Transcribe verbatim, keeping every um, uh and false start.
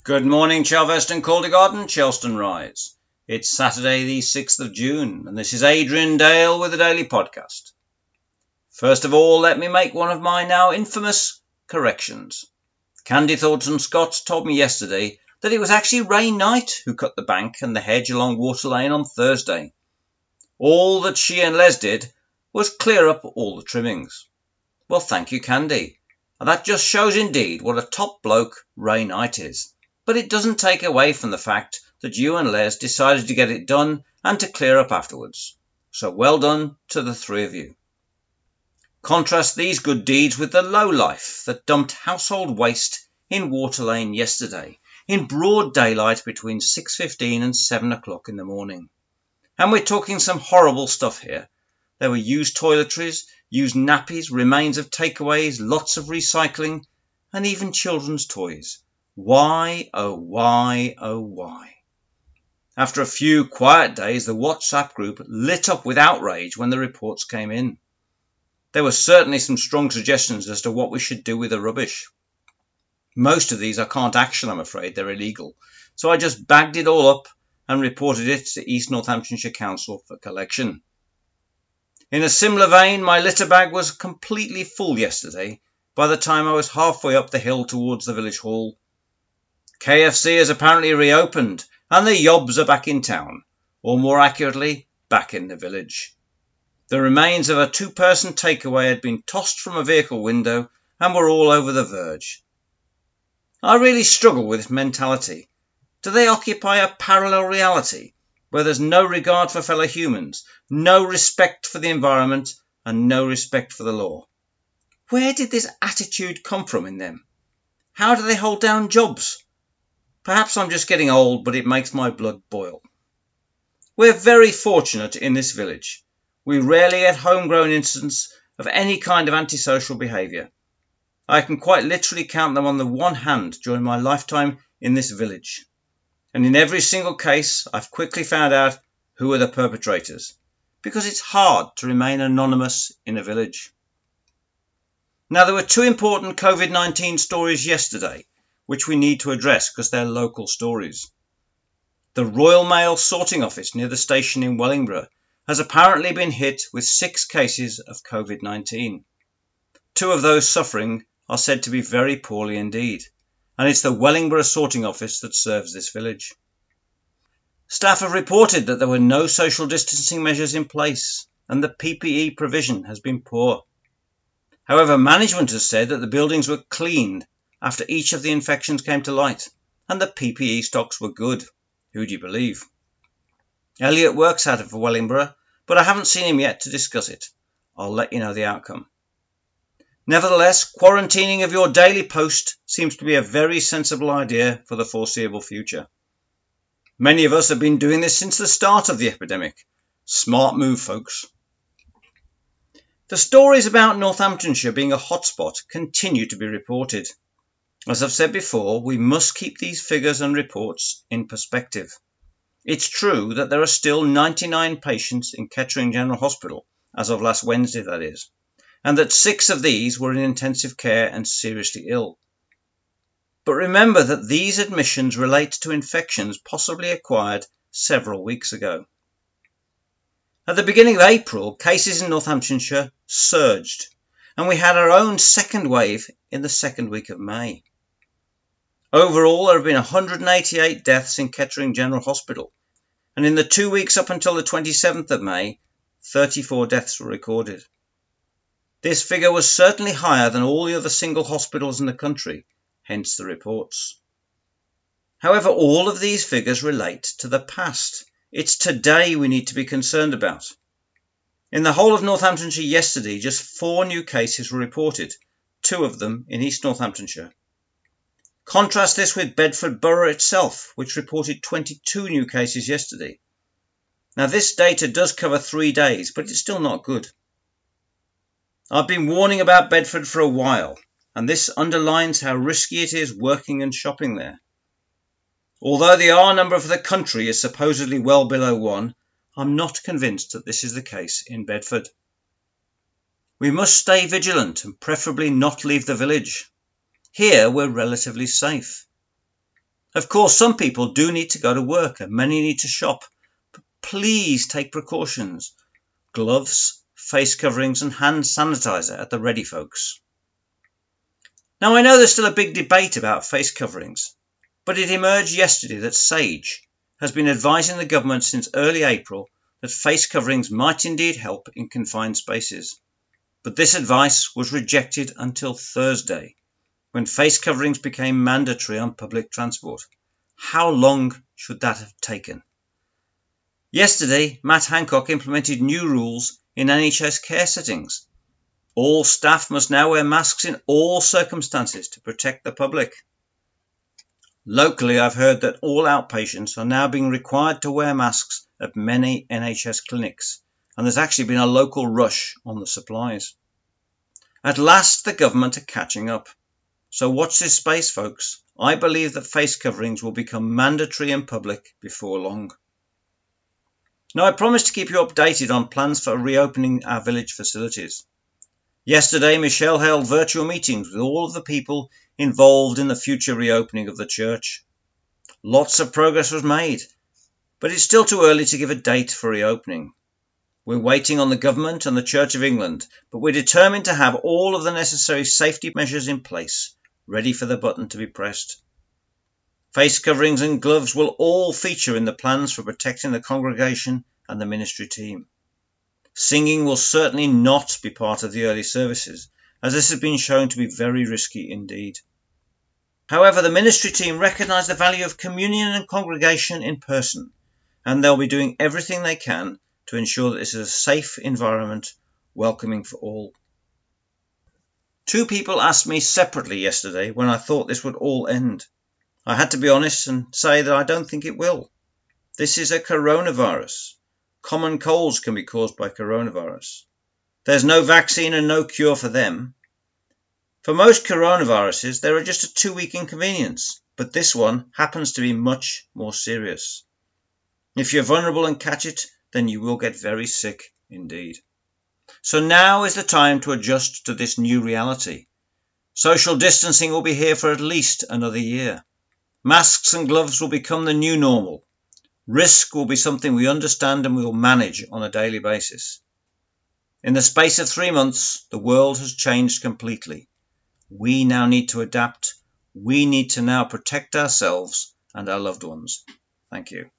Good morning, Charveston, Calder Garden, Chelston Rise. It's Saturday the sixth of June, and this is Adrian Dale with the Daily Podcast. First of all, let me make one of my now infamous corrections. Candy Thornton Scott told me yesterday that it was actually Ray Knight who cut the bank and the hedge along Water Lane on Thursday. All that she and Les did was clear up all the trimmings. Well, thank you, Candy. And that just shows indeed what a top bloke Ray Knight is. But it doesn't take away from the fact that you and Les decided to get it done and to clear up afterwards. So well done to the three of you. Contrast these good deeds with the lowlife that dumped household waste in Water Lane yesterday, in broad daylight between six fifteen and seven o'clock in the morning. And we're talking some horrible stuff here. There were used toiletries, used nappies, remains of takeaways, lots of recycling, and even children's toys. Why, oh why, oh why? After a few quiet days, the WhatsApp group lit up with outrage when the reports came in. There were certainly some strong suggestions as to what we should do with the rubbish. Most of these I can't action, I'm afraid, they're illegal. So I just bagged it all up and reported it to East Northamptonshire Council for collection. In a similar vein, my litter bag was completely full yesterday by the time I was halfway up the hill towards the village hall. K F C has apparently reopened and the yobs are back in town, or more accurately, back in the village. The remains of a two-person takeaway had been tossed from a vehicle window and were all over the verge. I really struggle with this mentality. Do they occupy a parallel reality where there's no regard for fellow humans, no respect for the environment, and no respect for the law? Where did this attitude come from in them? How do they hold down jobs? Perhaps I'm just getting old, but it makes my blood boil. We're very fortunate in this village. We rarely get homegrown incidents of any kind of antisocial behaviour. I can quite literally count them on the one hand during my lifetime in this village. And in every single case, I've quickly found out who are the perpetrators, because it's hard to remain anonymous in a village. Now, there were two important COVID nineteen stories yesterday, which we need to address because they're local stories. The Royal Mail sorting office near the station in Wellingborough has apparently been hit with six cases of COVID nineteen. Two of those suffering are said to be very poorly indeed, and it's the Wellingborough sorting office that serves this village. Staff have reported that there were no social distancing measures in place, and the P P E provision has been poor. However, management has said that the buildings were cleaned after each of the infections came to light, and the P P E stocks were good. Who do you believe? Elliot works out of Wellingborough, but I haven't seen him yet to discuss it. I'll let you know the outcome. Nevertheless, quarantining of your daily post seems to be a very sensible idea for the foreseeable future. Many of us have been doing this since the start of the epidemic. Smart move, folks. The stories about Northamptonshire being a hotspot continue to be reported. As I've said before, we must keep these figures and reports in perspective. It's true that there are still ninety-nine patients in Kettering General Hospital, as of last Wednesday that is, and that six of these were in intensive care and seriously ill. But remember that these admissions relate to infections possibly acquired several weeks ago. At the beginning of April, cases in Northamptonshire surged, and we had our own second wave in the second week of May. Overall, there have been one hundred eighty-eight deaths in Kettering General Hospital, and in the two weeks up until the twenty-seventh of May, thirty-four deaths were recorded. This figure was certainly higher than all the other single hospitals in the country, hence the reports. However, all of these figures relate to the past. It's today we need to be concerned about. In the whole of Northamptonshire yesterday, just four new cases were reported, two of them in East Northamptonshire. Contrast this with Bedford Borough itself, which reported twenty-two new cases yesterday. Now, this data does cover three days, but it's still not good. I've been warning about Bedford for a while, and this underlines how risky it is working and shopping there. Although the R number for the country is supposedly well below one, I'm not convinced that this is the case in Bedford. We must stay vigilant and preferably not leave the village. Here we're relatively safe. Of course, some people do need to go to work and many need to shop, but please take precautions. Gloves, face coverings and hand sanitizer at the ready, folks. Now, I know there's still a big debate about face coverings, but it emerged yesterday that SAGE has been advising the government since early April that face coverings might indeed help in confined spaces. But this advice was rejected until Thursday, when face coverings became mandatory on public transport. How long should that have taken? Yesterday, Matt Hancock implemented new rules in N H S care settings. All staff must now wear masks in all circumstances to protect the public. Locally, I've heard that all outpatients are now being required to wear masks at many N H S clinics, and there's actually been a local rush on the supplies. At last, the government are catching up. So watch this space, folks. I believe that face coverings will become mandatory in public before long. Now, I promise to keep you updated on plans for reopening our village facilities. Yesterday, Michelle held virtual meetings with all of the people involved in the future reopening of the church. Lots of progress was made, but it's still too early to give a date for reopening. We're waiting on the government and the Church of England, but we're determined to have all of the necessary safety measures in place, ready for the button to be pressed. Face coverings and gloves will all feature in the plans for protecting the congregation and the ministry team. Singing will certainly not be part of the early services, as this has been shown to be very risky indeed. However, the ministry team recognise the value of communion and congregation in person, and they'll be doing everything they can to ensure that this is a safe environment, welcoming for all. Two people asked me separately yesterday when I thought this would all end. I had to be honest and say that I don't think it will. This is a coronavirus. Common colds can be caused by coronavirus. There's no vaccine and no cure for them. For most coronaviruses, there are just a two-week inconvenience, but this one happens to be much more serious. If you're vulnerable and catch it, then you will get very sick indeed. So now is the time to adjust to this new reality. Social distancing will be here for at least another year. Masks and gloves will become the new normal. Risk will be something we understand and we will manage on a daily basis. In the space of three months, the world has changed completely. We now need to adapt. We need to now protect ourselves and our loved ones. Thank you.